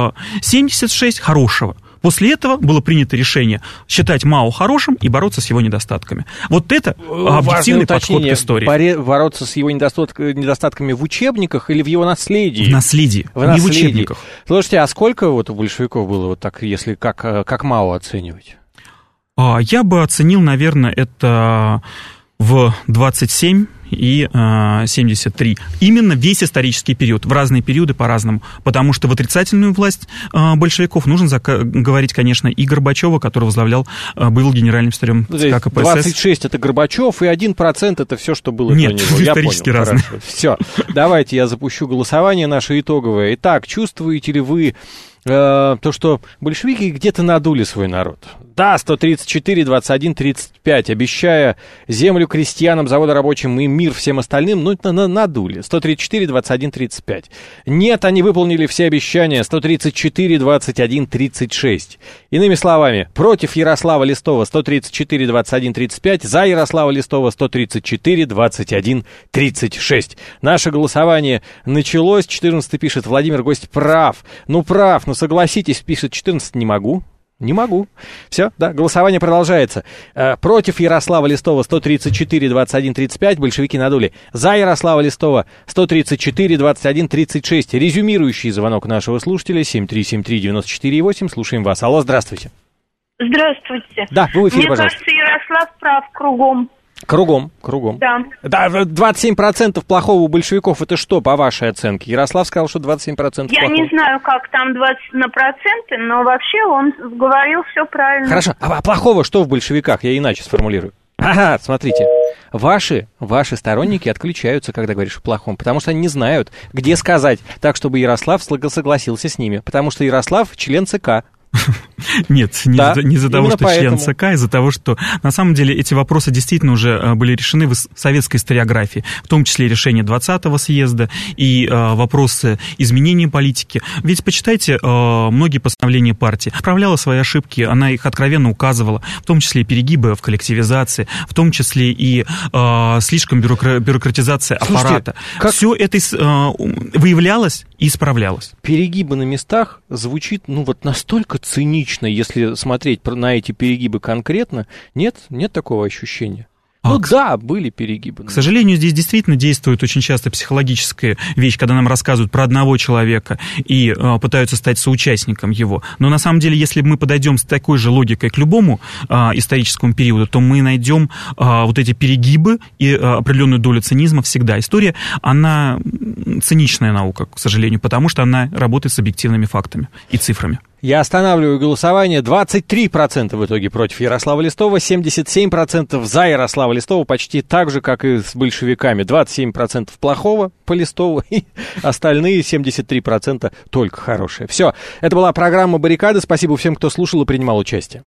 76% хорошего. После этого было принято решение считать Мао хорошим и бороться с его недостатками. Вот это объективный подход к истории. Бороться с его недостатками в учебниках или в его наследии? В наследии, не в учебниках. Слушайте, а сколько вот у большевиков было вот так, если как Мао оценивать? Я бы оценил, наверное, это в 27 и 73. Именно весь исторический период, в разные периоды по-разному. Потому что в отрицательную власть большевиков нужно говорить, конечно, и Горбачева, который был генеральным секретарем ЦК КПСС. 26 это Горбачев, и 1% это все, что было Нет, до него. Я исторически понял, разные. Хорошо. Все, давайте я запущу голосование наше итоговое. Итак, чувствуете ли вы то, что большевики где-то надули свой народ? Да, 134, 21, 35, обещая землю крестьянам, заводы рабочим и мир всем остальным, ну, надули. 134, 21, 35. Нет, они выполнили все обещания. 134, 21, 36. Иными словами, против Ярослава Листова 134, 21, 35, за Ярослава Листова 134, 21, 36. Наше голосование началось. 14 пишет: Владимир Гость прав. Ну, прав, но согласитесь, пишет 14, не могу. Не могу. Все, да, голосование продолжается. Против Ярослава Листова 134, 21, 35, большевики надули. За Ярослава Листова 134, 21, 36. Резюмирующий звонок нашего слушателя 7373948. Слушаем вас. Алло, здравствуйте. Здравствуйте. Да, вы в эфире, пожалуйста. Мне кажется, Ярослав прав кругом. Кругом. Да. Да, 27% плохого у большевиков, это что, по вашей оценке? Ярослав сказал, что 27% плохого. Я не знаю, как там 20%, но вообще он говорил все правильно. Хорошо, а плохого что в большевиках? Я иначе сформулирую. Ага, смотрите. Ваши сторонники отключаются, когда говоришь о плохом, потому что они не знают, где сказать так, чтобы Ярослав согласился с ними, потому что Ярослав член ЦК. Нет, не из-за того, что поэтому. член ЦК, из-за того, что на самом деле эти вопросы действительно уже были решены в советской историографии, в том числе решение 20-го съезда и вопросы изменения политики. Ведь, почитайте, многие постановления партии исправляла свои ошибки, она их откровенно указывала, в том числе и перегибы в коллективизации, в том числе и слишком бюрократизация аппарата. Все это выявлялось и исправлялось. Перегибы на местах звучит, настолько цинично, если смотреть на эти перегибы конкретно. Нет такого ощущения. Были перегибы. К сожалению, здесь действительно действует очень часто психологическая вещь, когда нам рассказывают про одного человека и пытаются стать соучастником его. Но на самом деле, если мы подойдем с такой же логикой к любому историческому периоду, то мы найдем вот эти перегибы и определенную долю цинизма всегда. История, она циничная наука, к сожалению, потому что она работает с объективными фактами и цифрами. Я останавливаю голосование. 23% в итоге против Ярослава Листова, 77% за Ярослава Листова, почти так же, как и с большевиками. 27% плохого по Листову, и остальные 73% только хорошие. Все, это была программа «Баррикады». Спасибо всем, кто слушал и принимал участие.